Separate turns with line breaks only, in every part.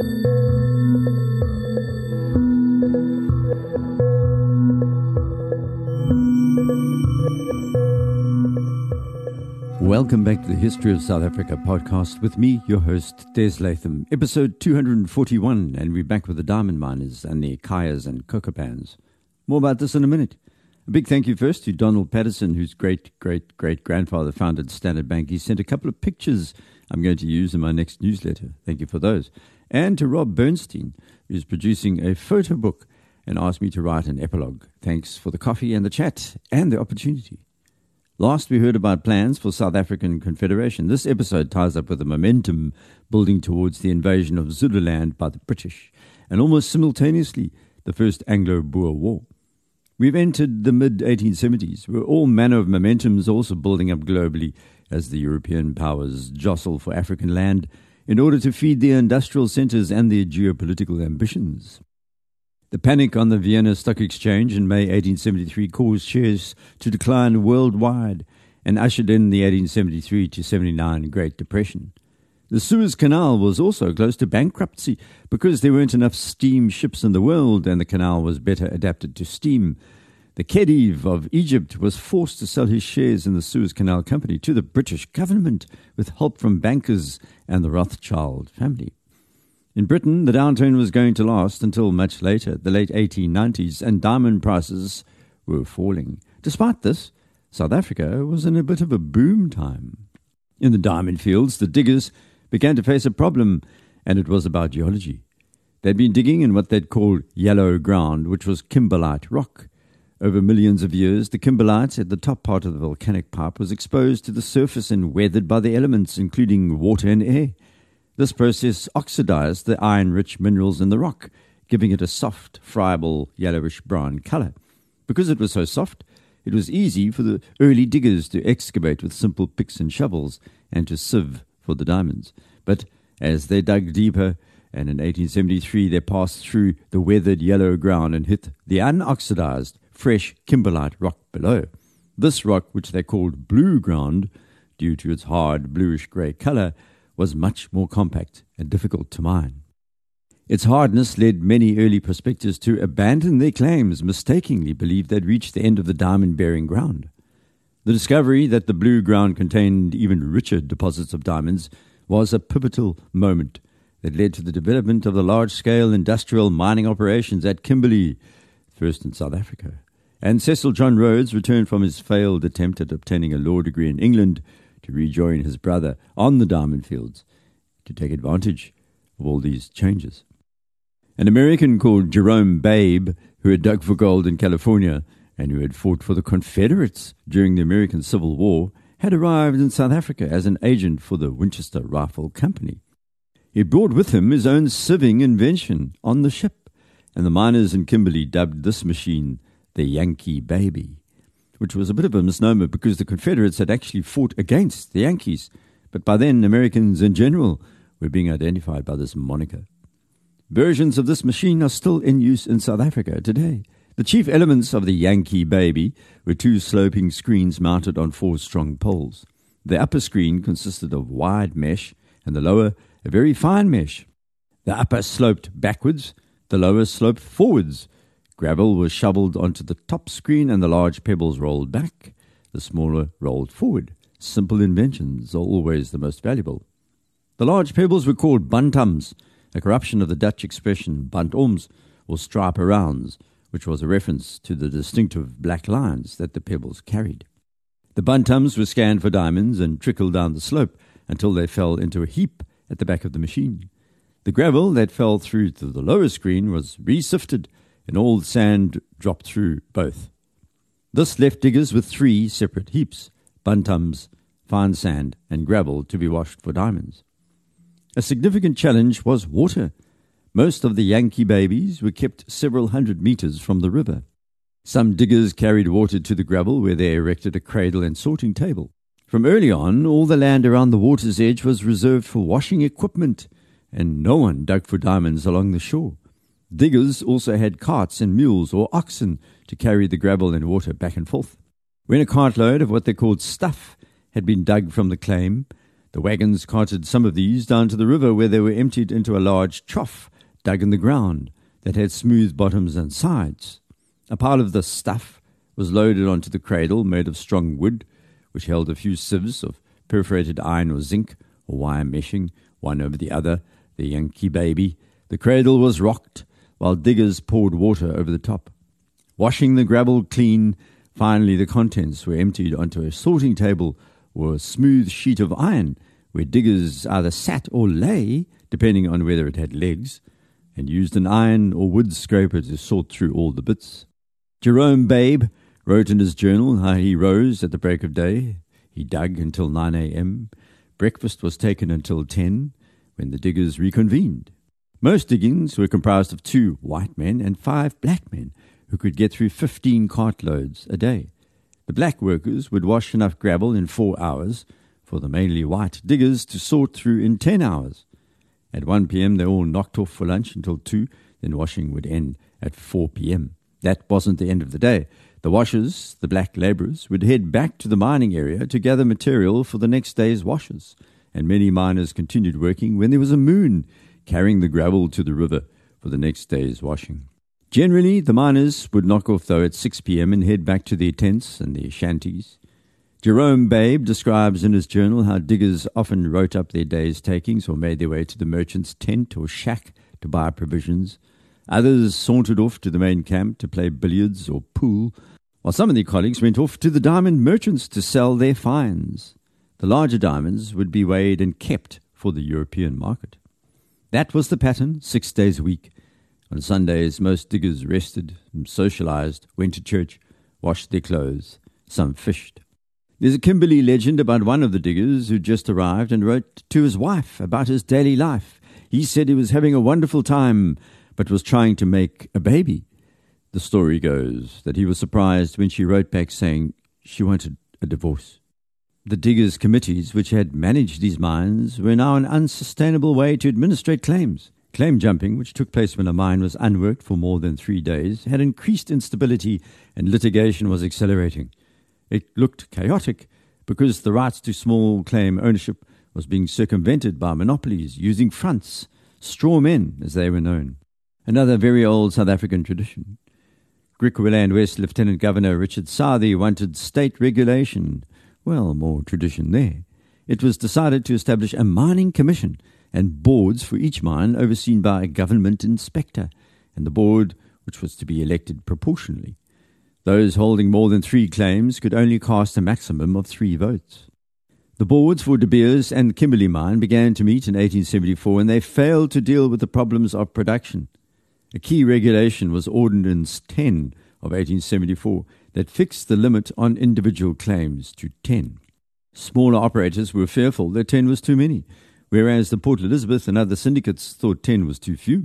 Welcome back to the History of South Africa podcast with me, your host, Des Latham, episode 241, and we're back with the diamond miners and the Kayas and Kokopans. More about this in a minute. A big thank you first to Donald Patterson, whose great-great-great-grandfather founded Standard Bank. He sent a couple of pictures I'm going to use in my next newsletter. Thank you for those. And to Rob Bernstein, who's producing a photo book and asked me to write an epilogue. Thanks for the coffee and the chat and the opportunity. Last we heard about plans for South African Confederation. This episode ties up with the momentum building towards the invasion of Zululand by the British, and almost simultaneously, the First Anglo-Boer War. We've entered the mid-1870s, where all manner of momentum is also building up globally as the European powers jostle for African land in order to feed their industrial centers and their geopolitical ambitions. The panic on the Vienna Stock Exchange in May 1873 caused shares to decline worldwide and ushered in the 1873 to 79 Great Depression. The Suez Canal was also close to bankruptcy because there weren't enough steam ships in the world and the canal was better adapted to steam. The Khedive of Egypt was forced to sell his shares in the Suez Canal Company to the British government with help from bankers and the Rothschild family. In Britain, the downturn was going to last until much later, the late 1890s, and diamond prices were falling. Despite this, South Africa was in a bit of a boom time. In the diamond fields, the diggers began to face a problem, and it was about geology. They'd been digging in what they'd called yellow ground, which was kimberlite rock. Over millions of years, the kimberlite at the top part of the volcanic pipe was exposed to the surface and weathered by the elements, including water and air. This process oxidized the iron-rich minerals in the rock, giving it a soft, friable, yellowish-brown color. Because it was so soft, it was easy for the early diggers to excavate with simple picks and shovels and to sieve for the diamonds. But as they dug deeper, and in 1873 they passed through the weathered yellow ground and hit the unoxidized, fresh kimberlite rock below. This rock, which they called blue ground, due to its hard bluish-grey color, was much more compact and difficult to mine. Its hardness led many early prospectors to abandon their claims, mistakenly believed they'd reached the end of the diamond-bearing ground. The discovery that the blue ground contained even richer deposits of diamonds was a pivotal moment that led to the development of the large-scale industrial mining operations at Kimberley, first in South Africa. And Cecil John Rhodes returned from his failed attempt at obtaining a law degree in England to rejoin his brother on the diamond fields to take advantage of all these changes. An American called Jerome Babe, who had dug for gold in California and who had fought for the Confederates during the American Civil War, had arrived in South Africa as an agent for the Winchester Rifle Company. He brought with him his own sieving invention on the ship, and the miners in Kimberley dubbed this machine the Yankee Baby, which was a bit of a misnomer because the Confederates had actually fought against the Yankees, but by then Americans in general were being identified by this moniker. Versions of this machine are still in use in South Africa today. The chief elements of the Yankee Baby were two sloping screens mounted on 4 strong poles. The upper screen consisted of wide mesh and the lower a very fine mesh. The upper sloped backwards, the lower sloped forwards. Gravel was shoveled onto the top screen and the large pebbles rolled back. The smaller rolled forward. Simple inventions are always the most valuable. The large pebbles were called bantams, a corruption of the Dutch expression bantoms, or stripe rounds, which was a reference to the distinctive black lines that the pebbles carried. The bantams were scanned for diamonds and trickled down the slope until they fell into a heap at the back of the machine. The gravel that fell through to the lower screen was re-sifted, and all the sand dropped through both. This left diggers with 3 separate heaps, bantams, fine sand, and gravel to be washed for diamonds. A significant challenge was water. Most of the Yankee Babies were kept several hundred meters from the river. Some diggers carried water to the gravel where they erected a cradle and sorting table. From early on, all the land around the water's edge was reserved for washing equipment, and no one dug for diamonds along the shore. Diggers also had carts and mules or oxen to carry the gravel and water back and forth. When a cartload of what they called stuff had been dug from the claim, The wagons carted some of these down to the river, where they were emptied into a large trough dug in the ground that had smooth bottoms and sides. A pile of this stuff was loaded onto the cradle made of strong wood, which held a few sieves of perforated iron or zinc or wire meshing, one over the other, the Yankee baby. The cradle was rocked while diggers poured water over the top. Washing the gravel clean, finally the contents were emptied onto a sorting table or a smooth sheet of iron, where diggers either sat or lay, depending on whether it had legs, and used an iron or wood scraper to sort through all the bits. Jerome Babe wrote in his journal how he rose at the break of day. He dug until 9 a.m. Breakfast was taken until 10, when the diggers reconvened. Most diggings were comprised of 2 white men and 5 black men, who could get through 15 cartloads a day. The black workers would wash enough gravel in 4 hours for the mainly white diggers to sort through in 10 hours. At 1 p.m. they all knocked off for lunch until 2, then washing would end at 4 p.m. That wasn't the end of the day. The washers, the black labourers, would head back to the mining area to gather material for the next day's washes, and many miners continued working when there was a moon, carrying the gravel to the river for the next day's washing. Generally, the miners would knock off, though, at 6 p.m. and head back to their tents and their shanties. Jerome Babe describes in his journal how diggers often wrote up their day's takings or made their way to the merchant's tent or shack to buy provisions. Others sauntered off to the main camp to play billiards or pool, while some of their colleagues went off to the diamond merchants to sell their finds. The larger diamonds would be weighed and kept for the European market. That was the pattern, 6 days a week. On Sundays, most diggers rested and socialized, went to church, washed their clothes. Some fished. There's a Kimberley legend about one of the diggers who just arrived and wrote to his wife about his daily life. He said he was having a wonderful time, but was trying to make a baby. The story goes that he was surprised when she wrote back saying she wanted a divorce. The diggers' committees, which had managed these mines, were now an unsustainable way to administrate claims. Claim jumping, which took place when a mine was unworked for more than 3 days, had increased instability and litigation was accelerating. It looked chaotic because the rights to small claim ownership was being circumvented by monopolies using fronts, straw men as they were known. Another very old South African tradition. Griqualand West Lieutenant Governor Richard Southey wanted state regulation. Well, more tradition there. It was decided to establish a mining commission and boards for each mine overseen by a government inspector, and the board, which was to be elected proportionally. Those holding more than 3 claims could only cast a maximum of 3 votes. The boards for De Beers and Kimberley Mine began to meet in 1874, and they failed to deal with the problems of production. A key regulation was Ordinance 10 of 1874 that fixed the limit on individual claims to 10. Smaller operators were fearful that 10 was too many, whereas the Port Elizabeth and other syndicates thought 10 was too few.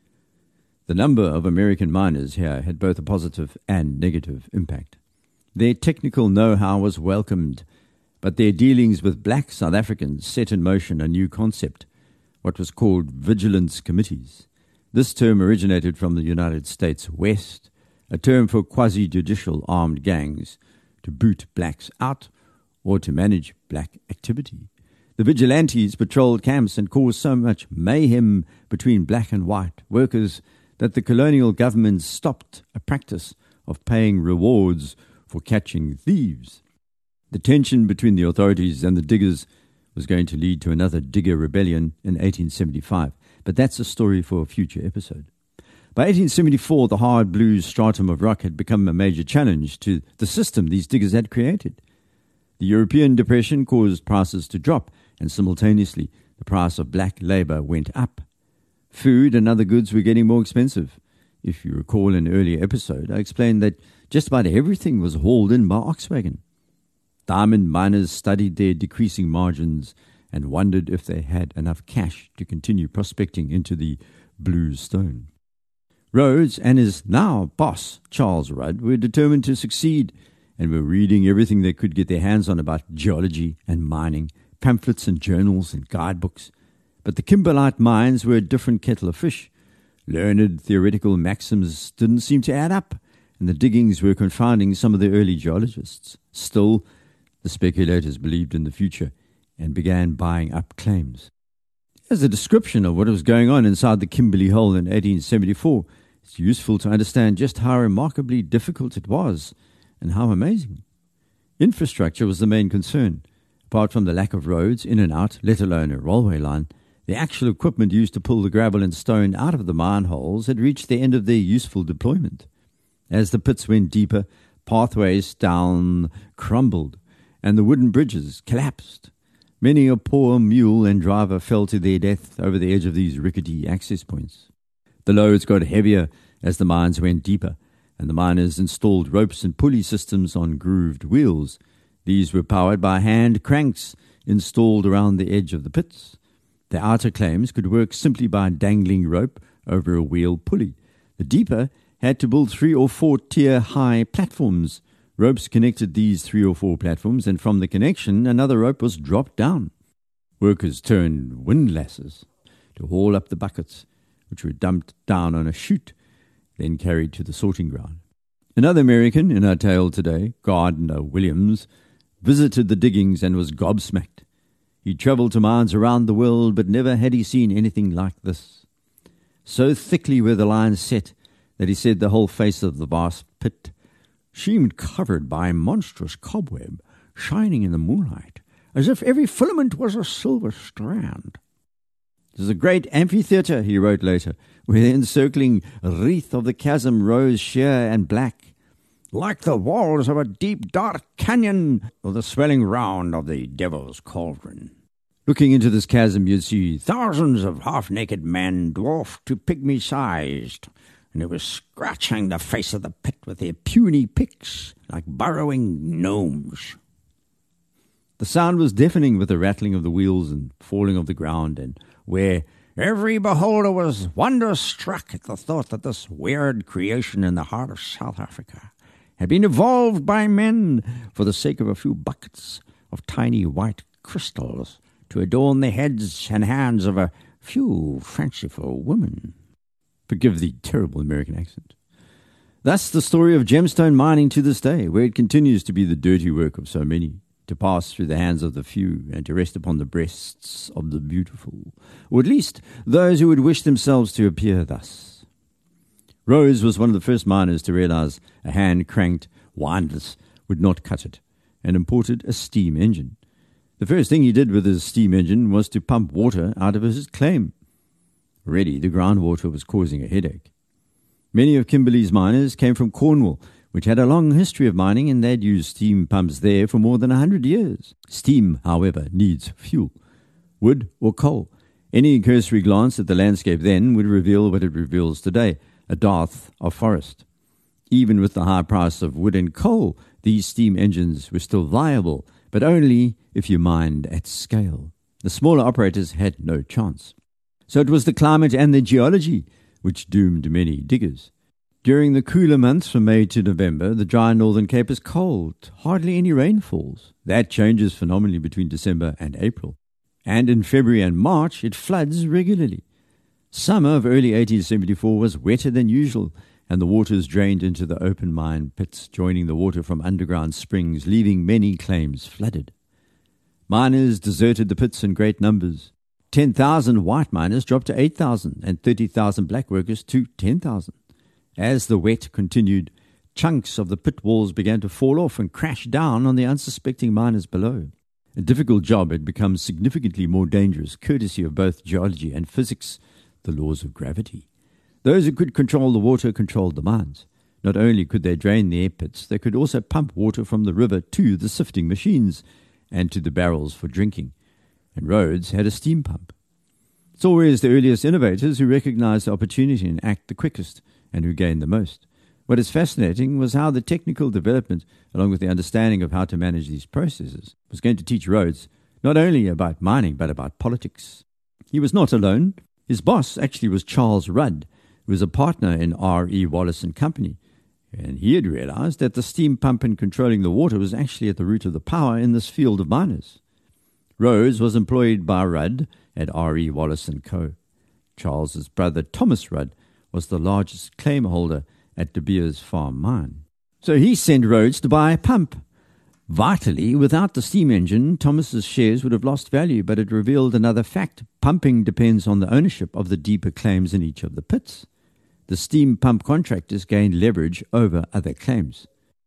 The number of American miners here had both a positive and negative impact. Their technical know-how was welcomed, but their dealings with black South Africans set in motion a new concept, what was called vigilance committees. This term originated from the United States West, a term for quasi-judicial armed gangs to boot blacks out or to manage black activity. The vigilantes patrolled camps and caused so much mayhem between black and white workers that the colonial government stopped a practice of paying rewards for catching thieves. The tension between the authorities and the diggers was going to lead to another digger rebellion in 1875, but that's a story for a future episode. By 1874, the hard blue stratum of rock had become a major challenge to the system these diggers had created. The European Depression caused prices to drop, and simultaneously the price of black labour went up. Food and other goods were getting more expensive. If you recall an earlier episode, I explained that just about everything was hauled in by ox-wagon. Diamond miners studied their decreasing margins and wondered if they had enough cash to continue prospecting into the blue stone. Rhodes and his now boss, Charles Rudd, were determined to succeed and were reading everything they could get their hands on about geology and mining, pamphlets and journals and guidebooks. But the kimberlite mines were a different kettle of fish. Learned theoretical maxims didn't seem to add up, and the diggings were confounding some of the early geologists. Still, the speculators believed in the future, and began buying up claims. As a description of what was going on inside the Kimberley Hole in 1874, it's useful to understand just how remarkably difficult it was and how amazing. Infrastructure was the main concern. Apart from the lack of roads in and out, let alone a railway line, the actual equipment used to pull the gravel and stone out of the mine holes had reached the end of their useful deployment. As the pits went deeper, pathways down crumbled, and the wooden bridges collapsed. Many a poor mule and driver fell to their death over the edge of these rickety access points. The loads got heavier as the mines went deeper, and the miners installed ropes and pulley systems on grooved wheels. These were powered by hand cranks installed around the edge of the pits. The outer claims could work simply by dangling rope over a wheel pulley. The deeper had to build 3 or 4 tier-high platforms. Ropes connected these 3 or 4 platforms, and from the connection another rope was dropped down. Workers turned windlasses to haul up the buckets, which were dumped down on a chute, then carried to the sorting ground. Another American in our tale today, Gardner Williams, visited the diggings and was gobsmacked. He travelled to mines around the world, but never had he seen anything like this. So thickly were the lines set that he said the whole face of the vast pit seemed covered by a monstrous cobweb, shining in the moonlight, as if every filament was a silver strand. "It is a great amphitheatre," he wrote later, "where the encircling wreath of the chasm rose sheer and black, like the walls of a deep dark canyon or the swelling round of the devil's cauldron." Looking into this chasm, you'd see thousands of half-naked men, dwarfed to pygmy-sized, and they were scratching the face of the pit with their puny picks like burrowing gnomes. The sound was deafening with the rattling of the wheels and falling of the ground, and where every beholder was wonder-struck at the thought that this weird creation in the heart of South Africa had been evolved by men for the sake of a few buckets of tiny white crystals to adorn the heads and hands of a few fanciful women. Forgive the terrible American accent. Thus the story of gemstone mining to this day, where it continues to be the dirty work of so many, to pass through the hands of the few and to rest upon the breasts of the beautiful, or at least those who would wish themselves to appear thus. Rose was one of the first miners to realize a hand-cranked windlass would not cut it, and imported a steam engine. The first thing he did with his steam engine was to pump water out of his claim. Already the groundwater was causing a headache. Many of Kimberley's miners came from Cornwall, which had a long history of mining, and they'd used steam pumps there for more than 100 years. Steam, however, needs fuel, wood or coal. Any cursory glance at the landscape then would reveal what it reveals today, a dearth of forest. Even with the high price of wood and coal, these steam engines were still viable, but only if you mined at scale. The smaller operators had no chance. So it was the climate and the geology which doomed many diggers. During the cooler months from May to November, the dry Northern Cape is cold, hardly any rain falls. That changes phenomenally between December and April. And in February and March, it floods regularly. Summer of early 1874 was wetter than usual, and the waters drained into the open mine pits, joining the water from underground springs, leaving many claims flooded. Miners deserted the pits in great numbers. 10,000 white miners dropped to 8,000, and 30,000 black workers to 10,000. As the wet continued, chunks of the pit walls began to fall off and crash down on the unsuspecting miners below. A difficult job had become significantly more dangerous, courtesy of both geology and physics, the laws of gravity. Those who could control the water controlled the mines. Not only could they drain the air pits, they could also pump water from the river to the sifting machines and to the barrels for drinking. And Rhodes had a steam pump. It's always the earliest innovators who recognized the opportunity and act the quickest, and who gained the most. What is fascinating was how the technical development, along with the understanding of how to manage these processes, was going to teach Rhodes not only about mining, but about politics. He was not alone. His boss actually was Charles Rudd, who was a partner in R.E. Wallace and Company, and he had realized that the steam pump and controlling the water was actually at the root of the power in this field of miners. Rhodes was employed by Rudd at R.E. Wallace and Co. Charles's brother Thomas Rudd was the largest claim holder at De Beers Farm Mine. So he sent Rhodes to buy a pump. Vitally, without the steam engine, Thomas's shares would have lost value, but it revealed another fact. Pumping depends on the ownership of the deeper claims in each of the pits. The steam pump contractors gained leverage over other claims.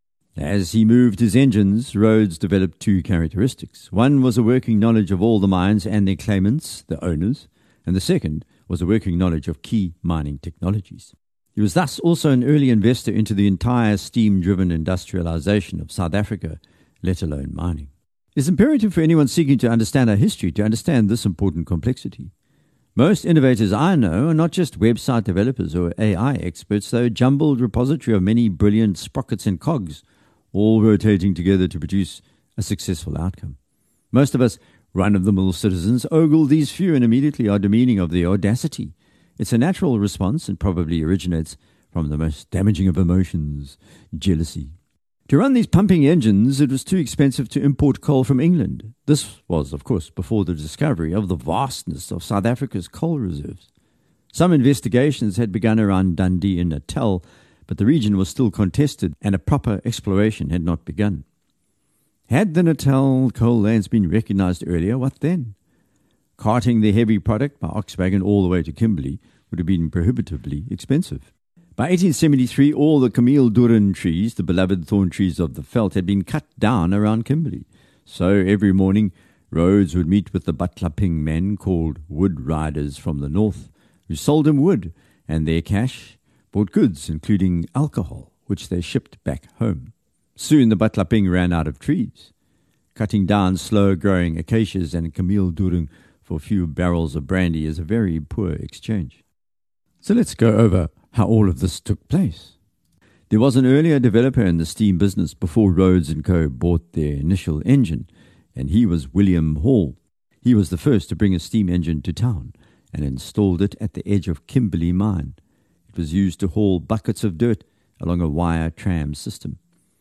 As he moved his engines, Rhodes developed two characteristics. One was a working knowledge of all the mines and their claimants, the owners, and the second was a working knowledge of key mining technologies. He was thus also an early investor into the entire steam-driven industrialization of South Africa, let alone mining. It's imperative for anyone seeking to understand our history to understand this important complexity. Most innovators I know are not just website developers or AI experts, though a jumbled repository of many brilliant sprockets and cogs, all rotating together to produce a successful outcome. Most of us run-of-the-mill citizens ogle these few and immediately are demeaning of their audacity. It's a natural response and probably originates from the most damaging of emotions, jealousy. To run these pumping engines, it was too expensive to import coal from England. This was, of course, before the discovery of the vastness of South Africa's coal reserves. Some investigations had begun around Dundee and Natal, but the region was still contested and a proper exploration had not begun. Had the Natal coal lands been recognized earlier, what then? Carting the heavy product by ox wagon all the way to Kimberley would have been prohibitively expensive. By 1873, all the Camille Doorn trees, the beloved thorn trees of the veld, had been cut down around Kimberley. So every morning, Rhodes would meet with the Batlaping men called wood riders from the north, who sold him wood, and their cash bought goods, including alcohol, which they shipped back home. Soon the Batlaping ran out of trees. Cutting down slow-growing acacias and Camille Doorn for a few barrels of brandy is a very poor exchange. So let's go over how all of this took place. There was an earlier developer in the steam business before Rhodes & Co. bought their initial engine, and he was William Hall. He was the first to bring a steam engine to town and installed it at the edge of Kimberley Mine. It was used to haul buckets of dirt along a wire tram system.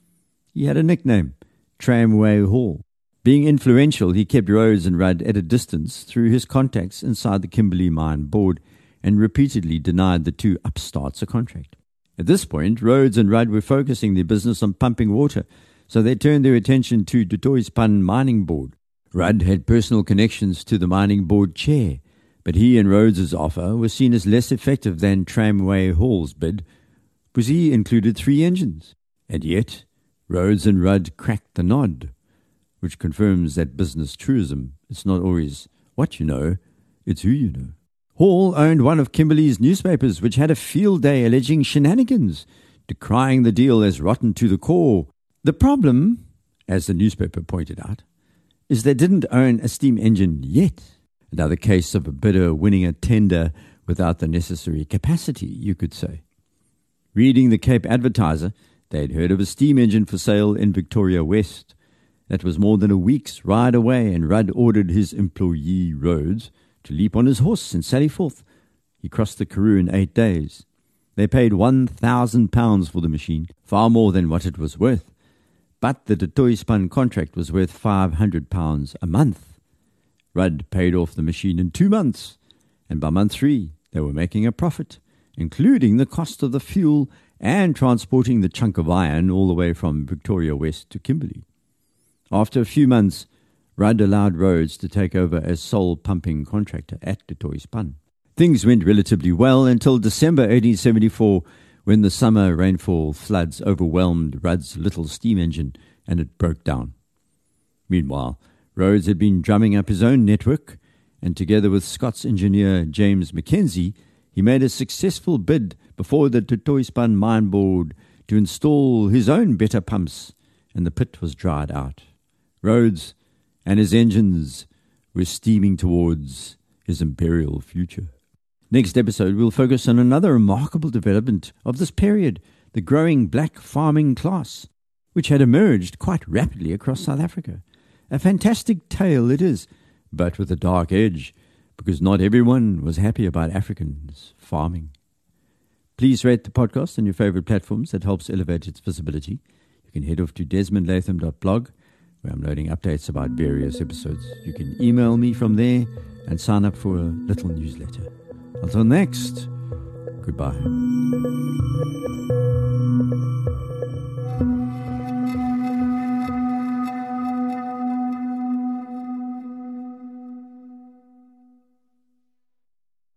He had a nickname, Tramway Hall. Being influential, he kept Rhodes and Rudd at a distance through his contacts inside the Kimberley Mine board and repeatedly denied the two upstarts a contract. At this point, Rhodes and Rudd were focusing their business on pumping water, so they turned their attention to Du Toitspan Mining Board. Rudd had personal connections to the mining board chair, but he and Rhodes's offer was seen as less effective than Tramway Hall's bid, because he included 3 engines. And yet, Rhodes and Rudd cracked the nod, which confirms that business truism. It's not always what you know, it's who you know. Hall owned one of Kimberley's newspapers, which had a field day alleging shenanigans, decrying the deal as rotten to the core. The problem, as the newspaper pointed out, is they didn't own a steam engine yet. Another case of a bidder winning a tender without the necessary capacity, you could say. Reading the Cape Advertiser, they had heard of a steam engine for sale in Victoria West. That was more than a week's ride away, and Rudd ordered his employee, Rhodes, to leap on his horse and sally forth. He crossed the Karoo in 8 days. They paid £1,000 for the machine, far more than what it was worth. But the Du Toitspan contract was worth £500 a month. Rudd paid off the machine in 2 months, and by month 3 they were making a profit, including the cost of the fuel and transporting the chunk of iron all the way from Victoria West to Kimberley. After a few months, Rudd allowed Rhodes to take over as sole pumping contractor at Du Toitspan. Things went relatively well until December 1874, when the summer rainfall floods overwhelmed Rudd's little steam engine and it broke down. Meanwhile, Rhodes had been drumming up his own network, and together with Scots engineer James Mackenzie, he made a successful bid before the Du Toitspan Mine Board to install his own better pumps, and the pit was dried out. Rhodes and his engines were steaming towards his imperial future. Next episode, we'll focus on another remarkable development of this period, the growing black farming class, which had emerged quite rapidly across South Africa. A fantastic tale it is, but with a dark edge, because not everyone was happy about Africans farming. Please rate the podcast on your favorite platforms. That helps elevate its visibility. You can head off to desmondlatham.blog, where I'm loading updates about various episodes. You can email me from there and sign up for a little newsletter. Until next, goodbye.